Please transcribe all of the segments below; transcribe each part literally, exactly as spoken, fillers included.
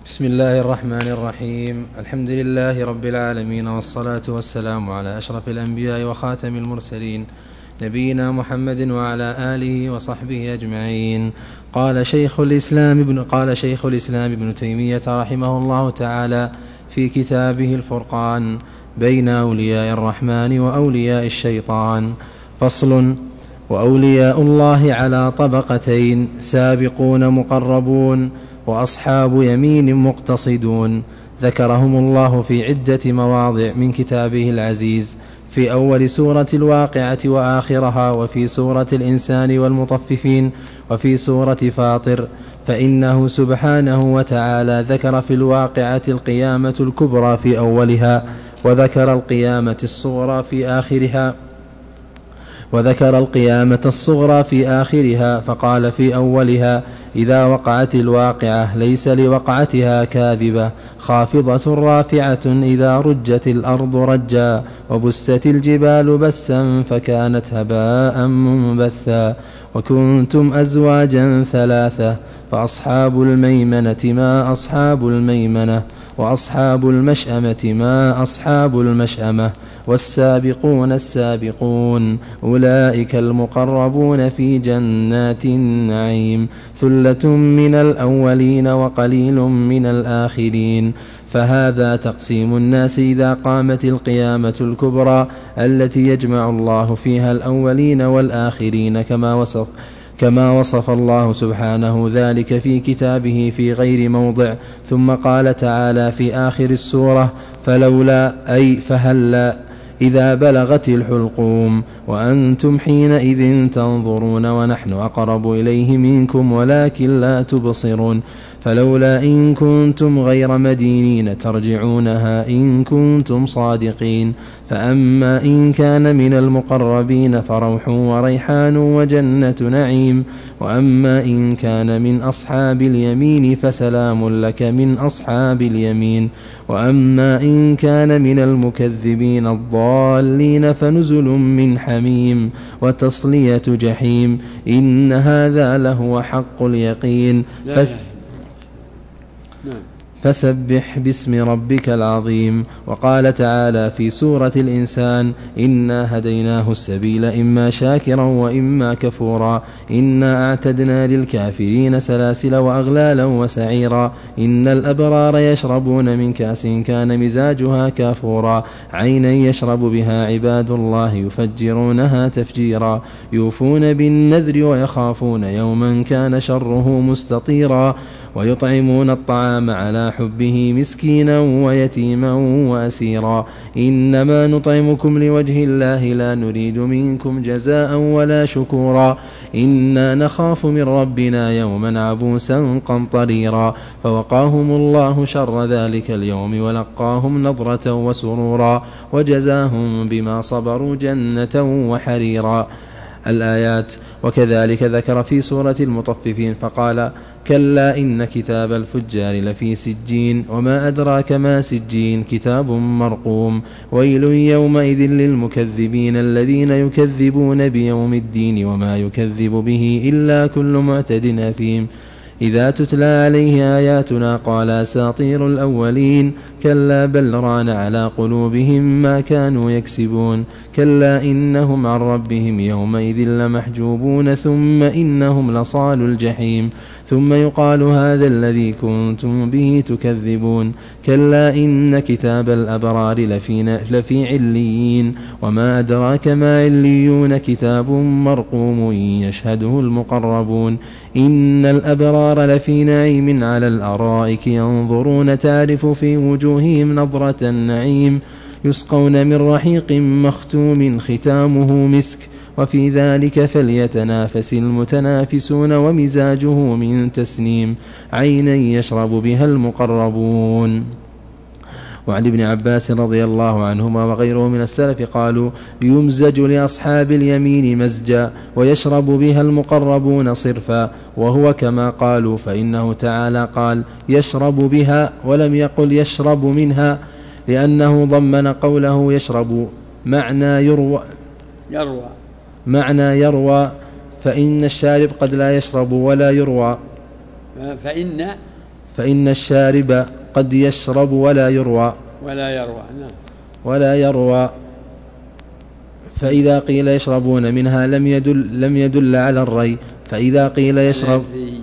بسم الله الرحمن الرحيم. الحمد لله رب العالمين، والصلاة والسلام على أشرف الأنبياء وخاتم المرسلين، نبينا محمد وعلى آله وصحبه أجمعين. قال شيخ الإسلام ابن قال شيخ الإسلام ابن تيمية رحمه الله تعالى في كتابه الفرقان بين أولياء الرحمن وأولياء الشيطان: فصل: وأولياء الله على طبقتين: سابقون مقربون، وأصحاب يمين مقتصدون. ذكرهم الله في عدة مواضع من كتابه العزيز، في أول سورة الواقعة وآخرها، وفي سورة الإنسان والمطففين، وفي سورة فاطر. فإنه سبحانه وتعالى ذكر في الواقعة القيامة الكبرى في أولها، وذكر القيامة الصغرى في آخرها وذكر القيامة الصغرى في آخرها فقال في أولها: إذا وقعت الواقعة ليس لوقعتها كاذبة، خافضة رافعة إذا رجت الأرض رجا، وبست الجبال بسا فكانت هباء منبثا، وكنتم أزواجا ثلاثة، فأصحاب الميمنة ما أصحاب الميمنة، وأصحاب المشأمة ما أصحاب المشأمة، والسابقون السابقون أولئك المقربون في جنات النعيم، ثلة من الأولين وقليل من الآخرين. فهذا تقسيم الناس إذا قامت القيامة الكبرى التي يجمع الله فيها الأولين والآخرين، كما وصف كما وصف الله سبحانه ذلك في كتابه في غير موضع. ثم قال تعالى في آخر السورة: فلولا أي فهلا إذا بلغت الحلقوم وأنتم حينئذ تنظرون ونحن أقرب إليه منكم ولكن لا تبصرون. فلولا إن كنتم غير مدينين ترجعونها إن كنتم صادقين. فأما إن كان من المقربين فروح وريحان وجنة نعيم، وأما إن كان من أصحاب اليمين فسلام لك من أصحاب اليمين، وأما إن كان من المكذبين الضالين فنزل من حميم وتصلية جحيم. إن هذا لهو حق اليقين. فس فسبح باسم ربك العظيم. وقال تعالى في سورة الإنسان: إنا هديناه السبيل إما شاكرا وإما كفورا، إنا أعتدنا للكافرين سلاسل وأغلالا وسعيرا، إن الأبرار يشربون من كأس كان مزاجها كافورا، عينا يشرب بها عباد الله يفجرونها تفجيرا، يوفون بالنذر ويخافون يوما كان شره مستطيرا، ويطعمون الطعام على حبه مسكينا ويتيما وأسيرا، إنما نطعمكم لوجه الله لا نريد منكم جزاء ولا شكورا، إنا نخاف من ربنا يوما عبوسا قمطريرا. فوقاهم الله شر ذلك اليوم ولقاهم نضرة وسرورا، وجزاهم بما صبروا جنة وحريرا. الآيات. وكذلك ذكر في سورة المطففين فقال: كلا إن كتاب الفجار لفي سجين، وما أدراك ما سجين، كتاب مرقوم، ويل يومئذ للمكذبين الذين يكذبون بيوم الدين، وما يكذب به إلا كل معتد أثيم، إذا تتلى عليه آياتنا قال أساطير الأولين، كلا بل ران على قلوبهم ما كانوا يكسبون، كلا إنهم عن ربهم يومئذ لمحجوبون، ثم إنهم لصال الجحيم، ثم يقال هذا الذي كنتم به تكذبون، كلا إن كتاب الأبرار لفي, لفي عليين، وما أدراك ما عليون، كتاب مرقوم يشهده المقربون، إن الأبرار لفي نعيم على الأرائك ينظرون تعرف في وجوههم نضرة النعيم، يسقون من رحيق مختوم ختامه مسك، وفي ذلك فليتنافس المتنافسون، ومزاجه من تسنيم، عينا يشرب بها المقربون. وعن ابن عباس رضي الله عنهما وغيره من السلف قالوا: يمزج لأصحاب اليمين مزجا، ويشرب بها المقربون صرفا، وهو كما قالوا، فإنه تعالى قال: يشرب بها، ولم يقل يشرب منها، لأنه ضمن قوله يشرب معنى يروى يروى معنى يروى فإن الشارب قد لا يشرب ولا يروى. فإن فإن الشارب قد يشرب ولا يروى ولا يروى نعم ولا يروى فإذا قيل يشربون منها لم يدل, لم يدل على الري فإذا قيل يشرب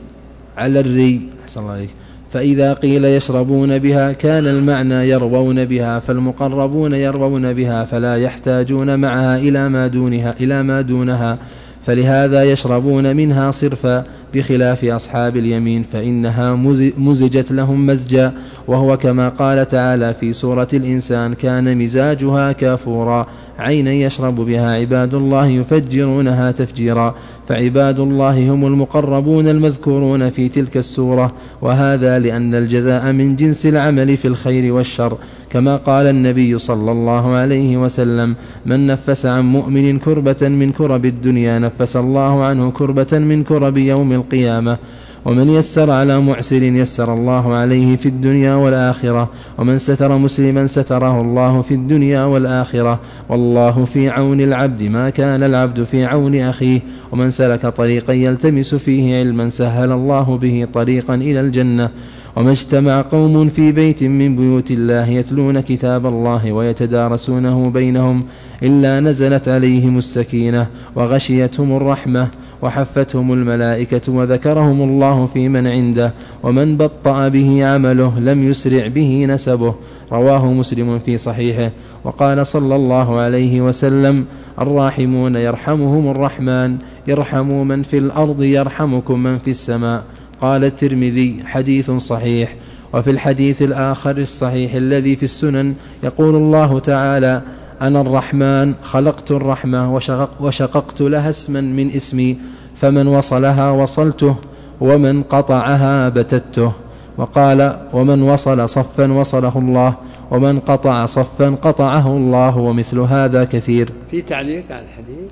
على الري أحسن الله عليك فإذا قيل يشربون بها كان المعنى يروون بها فالمقربون يروون بها فلا يحتاجون معها إلى ما دونها, إلى ما دونها فلهذا يشربون منها صرفا بخلاف أصحاب اليمين فإنها مزجت لهم مزجا وهو كما قال تعالى في سورة الإنسان كان مزاجها كافورا عينا يشرب بها عباد الله يفجرونها تفجيرا فعباد الله هم المقربون المذكورون في تلك السورة وهذا لأن الجزاء من جنس العمل في الخير والشر كما قال النبي صلى الله عليه وسلم من نفس عن مؤمن كربة من كرب الدنيا نفس الله عنه كربة من كرب يوم القيامة ومن يسر على معسر يسر الله عليه في الدنيا والآخرة ومن ستر مسلما ستره الله في الدنيا والآخرة والله في عون العبد ما كان العبد في عون أخيه ومن سلك طريقا يلتمس فيه علما سهل الله به طريقا إلى الجنة وما اجتمع قوم في بيت من بيوت الله يتلون كتاب الله ويتدارسونه بينهم إلا نزلت عليهم السكينة وغشيتهم الرحمة وحفتهم الملائكة وذكرهم الله في من عنده ومن بطأ به عمله لم يسرع به نسبه رواه مسلم في صحيحه وقال صلى الله عليه وسلم الراحمون يرحمهم الرحمن يرحموا من في الأرض يرحمكم من في السماء قال الترمذي حديث صحيح. وفي الحديث الآخر الصحيح الذي في السنن يقول الله تعالى أنا الرحمن خلقت الرحمة وشقق وشققت لها اسما من اسمي فمن وصلها وصلته ومن قطعها بتته وقال ومن وصل صفا وصله الله ومن قطع صفا قطعه الله ومثل هذا كثير. في تعليق على الحديث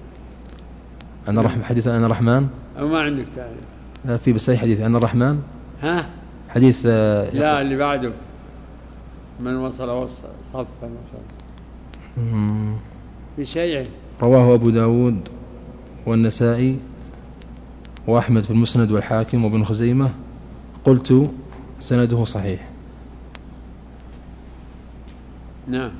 أنا رحمن حديث أنا الرحمن أو ما عندك تعليق؟ لا في بس أي حديث أنا الرحمن ها حديث لا اللي بعده من وصل وصل صفا وصل في شيء رواه أبو داود والنسائي وأحمد في المسند والحاكم وابن خزيمة قلت سنده صحيح. نعم.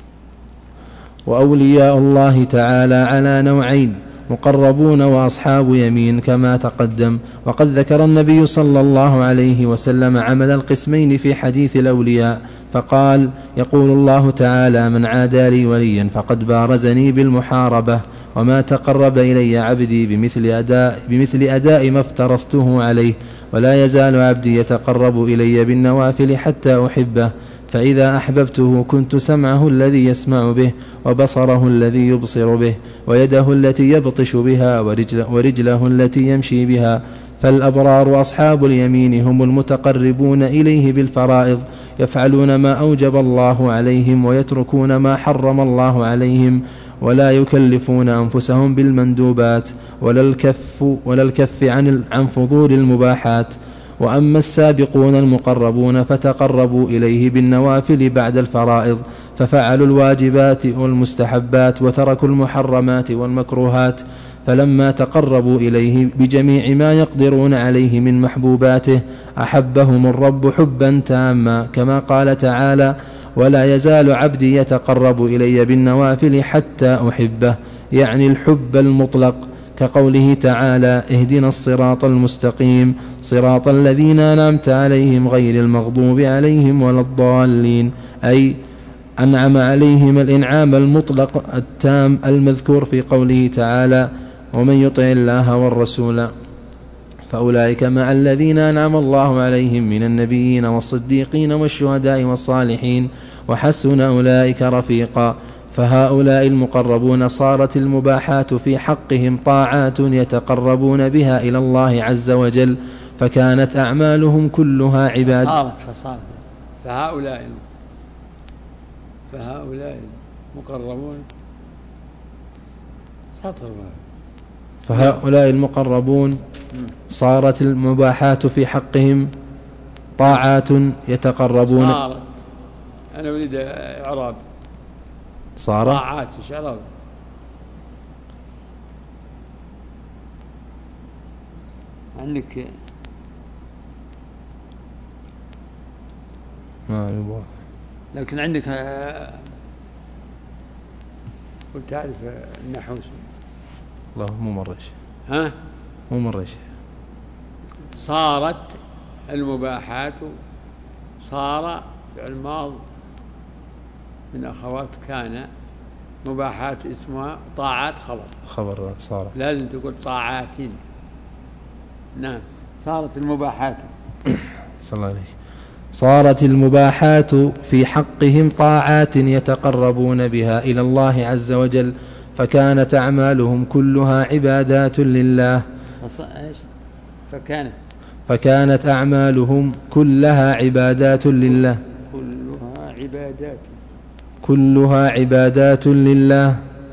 وأولياء الله تعالى على نوعين مقربون وأصحاب يمين كما تقدم وقد ذكر النبي صلى الله عليه وسلم عمل القسمين في حديث الأولياء فقال يقول الله تعالى من عادى لي وليا فقد بارزني بالمحاربة وما تقرب إلي عبدي بمثل أداء, بمثل أداء ما افترضته عليه ولا يزال عبدي يتقرب إلي بالنوافل حتى أحبه فإذا أحببته كنت سمعه الذي يسمع به وبصره الذي يبصر به ويده التي يبطش بها ورجله, ورجله التي يمشي بها فالأبرار أصحاب اليمين هم المتقربون إليه بالفرائض يفعلون ما أوجب الله عليهم ويتركون ما حرم الله عليهم ولا يكلفون أنفسهم بالمندوبات ولا الكف, ولا الكف عن, عن فضول المباحات. وأما السابقون المقربون فتقربوا إليه بالنوافل بعد الفرائض ففعلوا الواجبات والمستحبات وتركوا المحرمات والمكروهات فلما تقربوا إليه بجميع ما يقدرون عليه من محبوباته أحبهم الرب حبا تاما كما قال تعالى ولا يزال عبدي يتقرب إلي بالنوافل حتى أحبه يعني الحب المطلق كقوله تعالى اهدنا الصراط المستقيم صراط الذين أنعمت عليهم غير المغضوب عليهم ولا الضالين أي أنعم عليهم الإنعام المطلق التام المذكور في قوله تعالى ومن يطع الله والرسول فأولئك مع الذين أنعم الله عليهم من النبيين والصديقين والشهداء والصالحين وحسن أولئك رفيقا. فهؤلاء المقربون صارت المباحات في حقهم طاعات يتقربون بها إلى الله عز وجل فكانت أعمالهم كلها عباد صارت فصارت فهؤلاء فهؤلاء المقربون سطر فهؤلاء المقربون صارت المباحات في حقهم طاعات يتقربون صارت أنا أريد إعراب صار طاعات إيش إعراب عندك ما يبغى. لكن عندك وتعرف النحو الله مو مرة ها مو مرة شيء. صارت المباحات، صار فعل ماض من أخوات كان، مباحات اسمها، طاعات خبر خبر صار، لازم تقول طاعات. نعم صارت المباحات. صلى الله عليه. صارت المباحات في حقهم طاعات يتقربون بها إلى الله عز وجل، فكانت أعمالهم كلها عبادات لله. فكانت فكانت أعمالهم كلها عبادات لله كلها عبادات كلها عبادات لله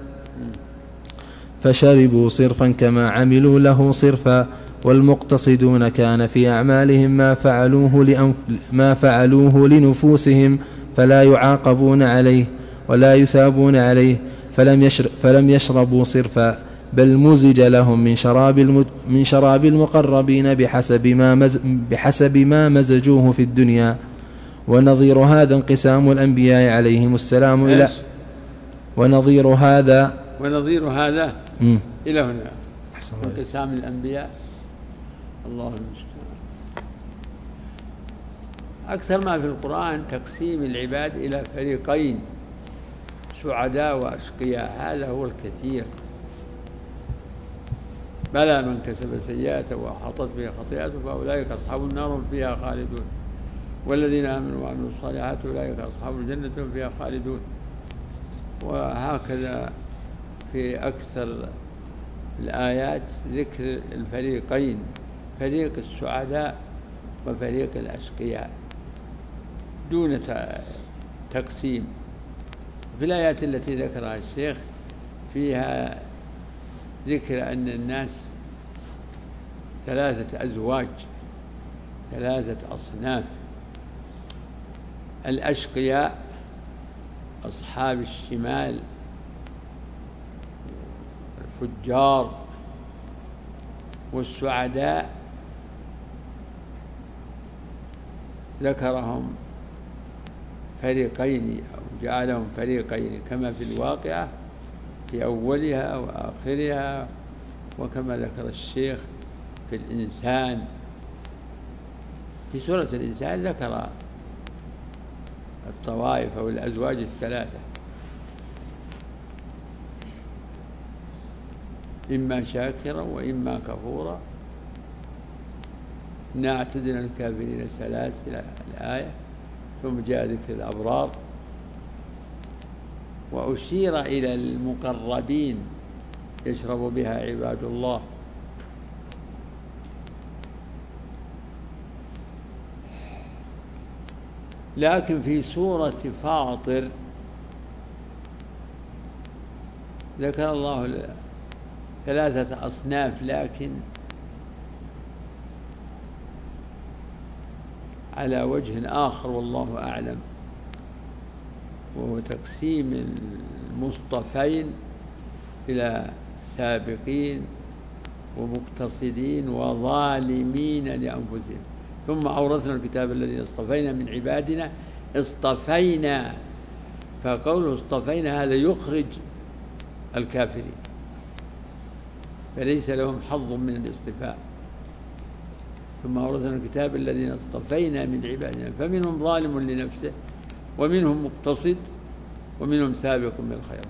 فشربوا صرفا كما عملوا له صرفا. والمقتصدون كان في أعمالهم ما فعلوه, لأنف ما فعلوه لنفوسهم، فلا يعاقبون عليه ولا يثابون عليه، فلم, يشرب فلم يشربوا صرفا، بل مزج لهم من شراب, من شراب المقربين بحسب ما, مز بحسب ما مزجوه في الدنيا. ونظير هذا انقسام الأنبياء عليهم السلام إلى ونظير هذا ونظير هذا م. إلى هنا انقسام الأنبياء. الله المستعان. أكثر ما في القرآن تقسيم العباد إلى فريقين، سعداء وأشقياء، هذا هو الكثير. بلى من كسب سيئة وأحاطت به خطيئته فأولئك أصحاب النار هم فيها خالدون، والذين آمنوا وعملوا الصالحات أولئك أصحاب الجنة هم فيها خالدون. وهكذا في أكثر الآيات ذكر الفريقين، فريق السعداء وفريق الأشقياء دون تقسيم. في الآيات التي ذكرها الشيخ فيها ذكر أن الناس ثلاثة أزواج، ثلاثة أصناف: الأشقياء أصحاب الشمال، الفجار، والسعداء ذكرهم فريقين أو جعلهم فريقين، كما في الواقعة في أولها وآخرها، وكما ذكر الشيخ في الإنسان. في سورة الإنسان ذكر الطوائف أو الأزواج الثلاثة: إما شاكرا وإما كفورا، إنا أعتدنا للكافرين سلاسل الآية. ثم جاء ذكر الأبرار، وأشير إلى المقربين يشرب بها عباد الله. لكن في سورة فاطر ذكر الله ثلاثة أصناف، لكن على وجه آخر والله أعلم، وهو تقسيم المصطفين إلى سابقين ومقتصدين وظالمين لأنفسهم. ثم أورثنا الكتاب الذين اصطفينا من عبادنا. اصطفينا، فقوله اصطفينا هذا يخرج الكافرين، فليس لهم حظ من الاصطفاء. ثم أورثنا الكتاب الذين اصطفينا من عبادنا، فمنهم ظالم لنفسه ومنهم مقتصد ومنهم سابق بالخيرات.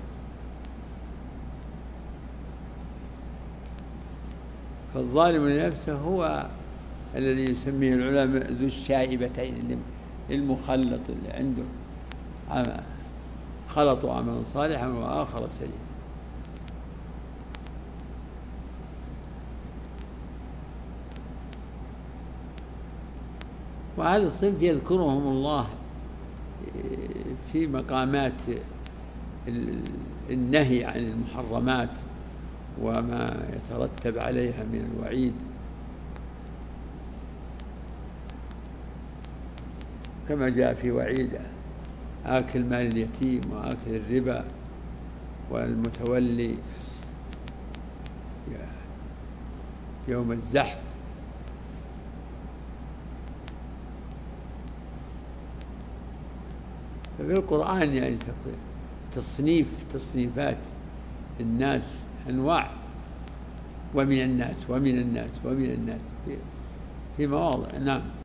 فالظالم لنفسه هو الذي يسميه العلماء ذو الشائبتين، المخلط اللي عنده خلطوا عملا صالحا وآخر سيئا. وهذا الصنف يذكرهم الله في مقامات النهي عن المحرمات وما يترتب عليها من الوعيد، كما جاء في وعيد آكل مال اليتيم وآكل الربا والمتولي يوم الزحف. ففي القرآن يعني تصنيف تصنيفات الناس أنواع، ومن الناس ومن الناس ومن الناس في مواضع. نعم.